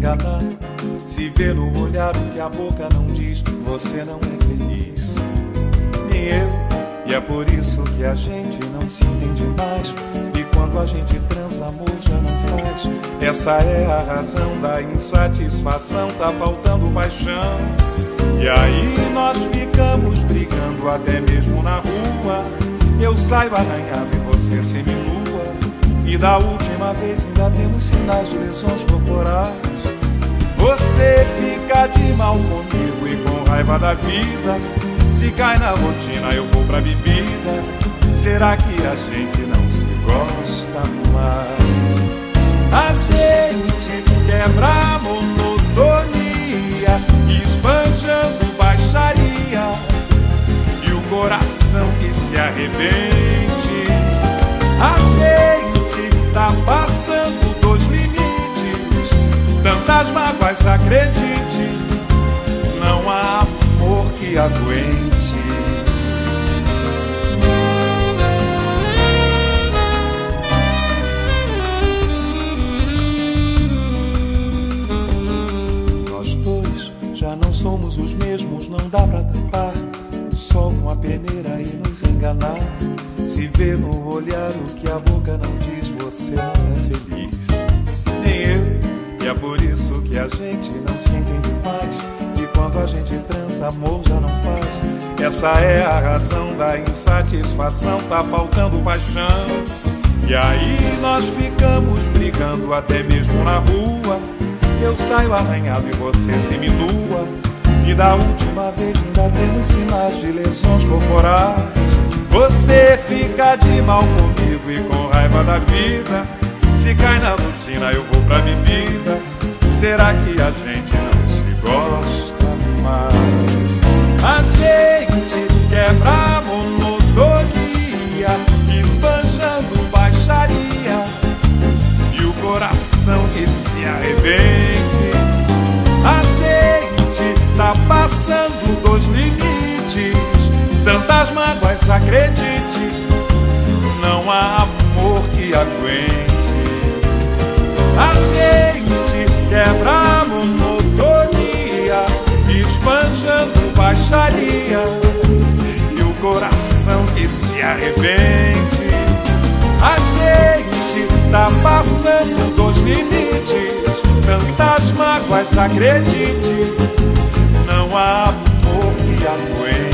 enganar. Se vê no olhar o que a boca não diz, você não é feliz, nem eu. E é por isso que a gente não se entende mais. E quando a gente transa, amor já não faz. Essa é a razão da insatisfação, tá faltando paixão. E aí nós ficamos brigando até mesmo na rua. Eu saio arranhado e você seminua. E da última vez ainda temos sinais de lesões corporais. Você fica de mal comigo e com raiva da vida. Se cai na rotina eu vou pra bebida. Será que a gente não se gosta mais? A gente quebra a monotonia, esbanjando baixaria, e o coração que se arrebente. A gente tá passando dos limites, tantas mágoas, acredite, não há amor que aguente. Nós dois já não somos os mesmos, não dá pra tapar o sol com a peneira e nos enganar. Se vê no olhar o que a boca não diz, você não é feliz, nem eu. E é por isso que a gente não se entende mais. E quando a gente transa, amor já não faz. Essa é a razão da insatisfação, tá faltando paixão. E aí nós ficamos brigando até mesmo na rua. Eu saio arranhado e você seminua. E da última vez ainda temos sinais de lesões corporais. Você fica de mal comigo e com raiva da vida. Se cai na rotina eu vou pra bebida. Será que a gente não se gosta mais? A gente quebra a monotonia, esbanjando baixaria, e o coração que se arrebente. A gente tá passando dos limites, tantas mágoas, acredite, não há amor que aguente. A gente quebra a monotonia, esbanjando baixaria, e o coração que se arrebente. A gente tá passando dos limites, tantas mágoas, acredite, não há amor que aguente.